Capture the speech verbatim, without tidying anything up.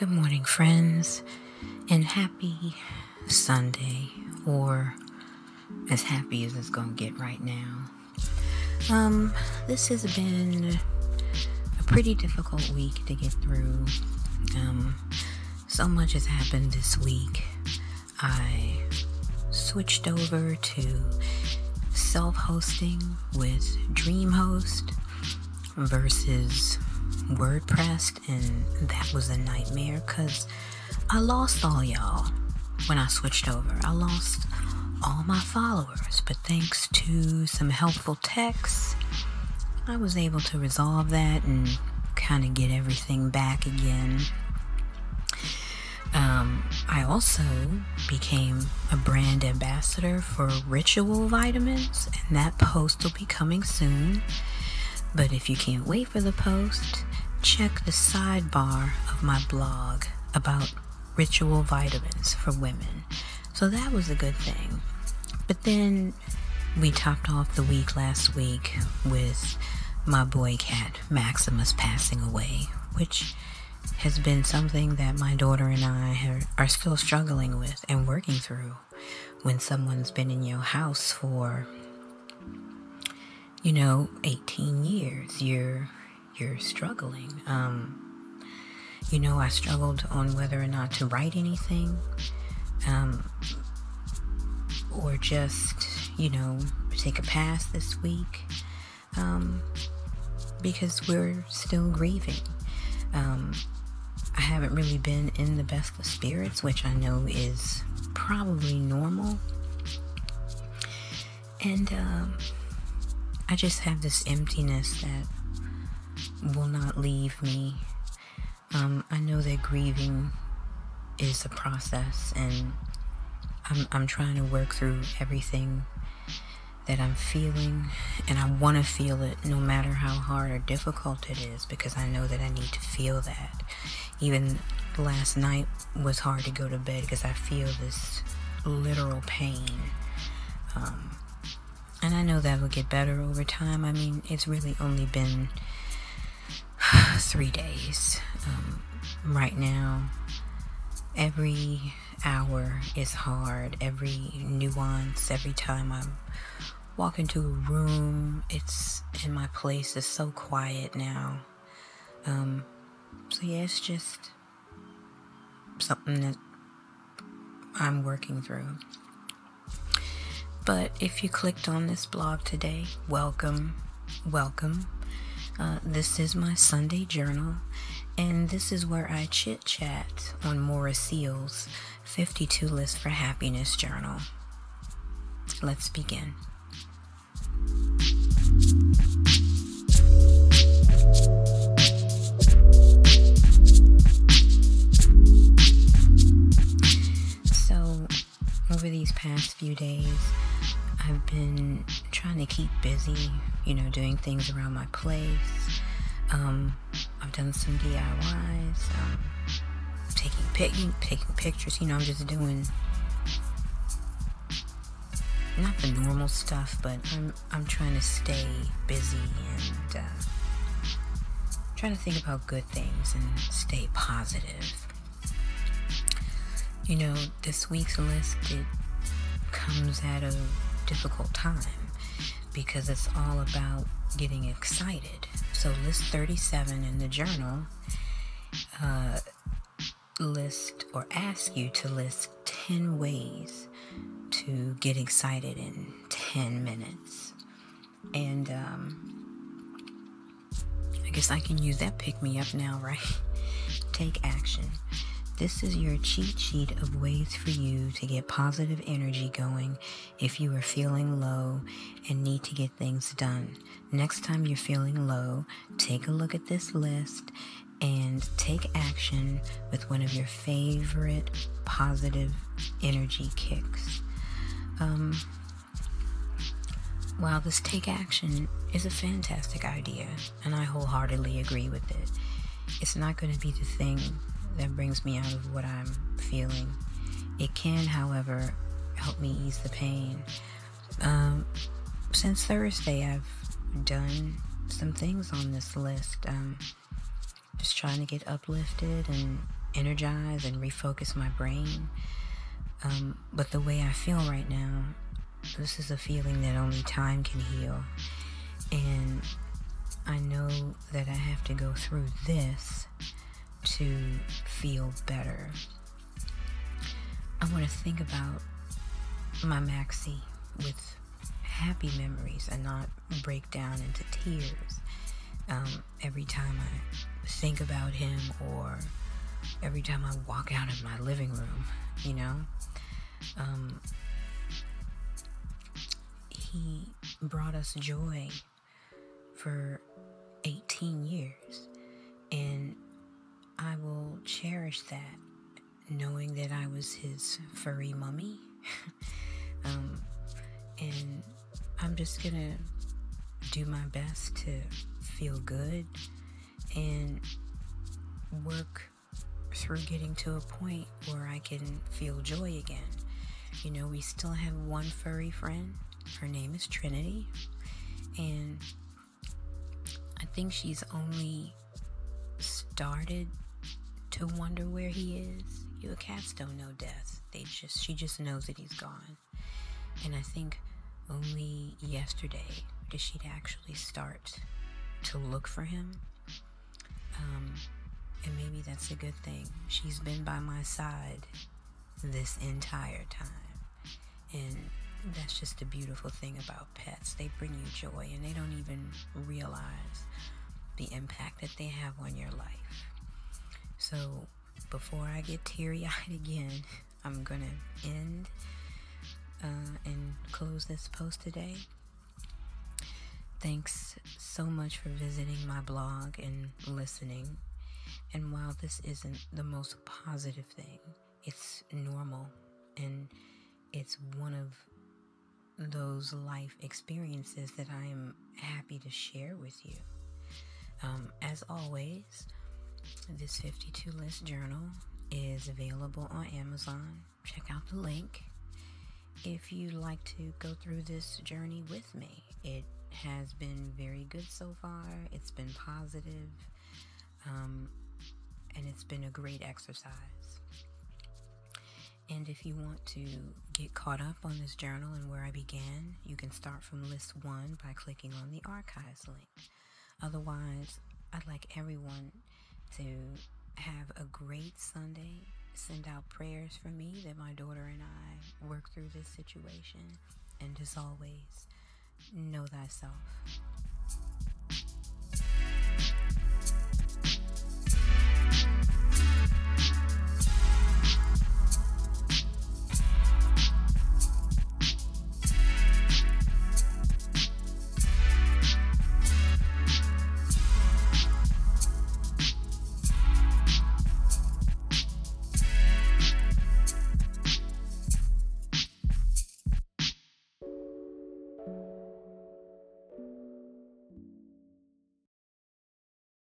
Good morning, friends, and happy Sunday, or as happy as it's gonna get right now. Um, this has been a pretty difficult week to get through. Um, so much has happened this week. I switched over to self-hosting with DreamHost versus WordPress, and that was a nightmare because I lost all y'all when I switched over. I lost all my followers, but thanks to some helpful texts, I was able to resolve that and kind of get everything back again. Um, I also became a brand ambassador for Ritual Vitamins, and that post will be coming soon. But if you can't wait for the post, check the sidebar of my blog about Ritual Vitamins for women. So that was a good thing. But then we topped off the week last week with my boy cat Maximus passing away, which has been something that my daughter and I have, are still struggling with and working through. When someone's been in your house for, you know, eighteen years, you're you're struggling. Um, you know, I struggled on whether or not to write anything, um, or just, you know, take a pass this week, um, because we're still grieving. Um, I haven't really been in the best of spirits, which I know is probably normal. And, um, I just have this emptiness that will not leave me. Um, I know that grieving is a process, and I'm I'm trying to work through everything that I'm feeling, and I want to feel it no matter how hard or difficult it is, because I know that I need to feel that. Even last night was hard to go to bed because I feel this literal pain. Um, And I know that will get better over time. I mean, it's really only been three days. Um, right now, every hour is hard. Every nuance, every time I walk into a room, it's, and my place is so quiet now. Um, so yeah, it's just something that I'm working through. But if you clicked on this blog today, welcome, welcome. Uh, this is my Sunday journal, and this is where I chit-chat on Maura Seal's fifty-two List for Happiness journal. Let's begin. So, over these past few days, I've been trying to keep busy, you know, doing things around my place. Um, I've done some D I Ys, um, taking, pic- taking pictures, you know, I'm just doing not the normal stuff, but I'm, I'm trying to stay busy and uh, trying to think about good things and stay positive. You know, this week's list, it comes at a difficult time because it's all about getting excited. So list thirty-seven in the journal uh, list or ask you to list ten ways to get excited in ten minutes. And um, I guess I can use that pick me up now, right? Take action. This is your cheat sheet of ways for you to get positive energy going if you are feeling low and need to get things done. Next time you're feeling low, take a look at this list and take action with one of your favorite positive energy kicks. Um, while this take action is a fantastic idea, and I wholeheartedly agree with it, it's not going to be the thing that brings me out of what I'm feeling. It can, however, help me ease the pain. Um, since Thursday, I've done some things on this list. Um, just trying to get uplifted and energize and refocus my brain. Um, but the way I feel right now, this is a feeling that only time can heal. And I know that I have to go through this to feel better. I want to think about my Maxie with happy memories and not break down into tears um, every time I think about him, or every time I walk out of my living room, you know. Um, he brought us joy for eighteen years, and I will cherish that, knowing that I was his furry mummy. um, and I'm just gonna do my best to feel good and work through getting to a point where I can feel joy again. You know, we still have one furry friend. Her name is Trinity, and I think she's only started to wonder where he is. You know, cats don't know death. They just, she just knows that he's gone. And I think only yesterday did she actually start to look for him. Um, and maybe that's a good thing. She's been by my side this entire time. And that's just a beautiful thing about pets. They bring you joy, and they don't even realize the impact that they have on your life. So before I get teary-eyed again, I'm gonna end uh, and close this post today. Thanks so much for visiting my blog and listening. And while this isn't the most positive thing, it's normal, and it's one of those life experiences that I am happy to share with you. Um, as always, this fifty-two list journal is available on Amazon. Check out the link if you'd like to go through this journey with me. It has been very good so far. It's been positive, um, and it's been a great exercise. And if you want to get caught up on this journal and where I began, you can start from list one by clicking on the archives link. Otherwise, I'd like everyone to have a great Sunday. Send out prayers for me that my daughter and I work through this situation. And as always, know thyself.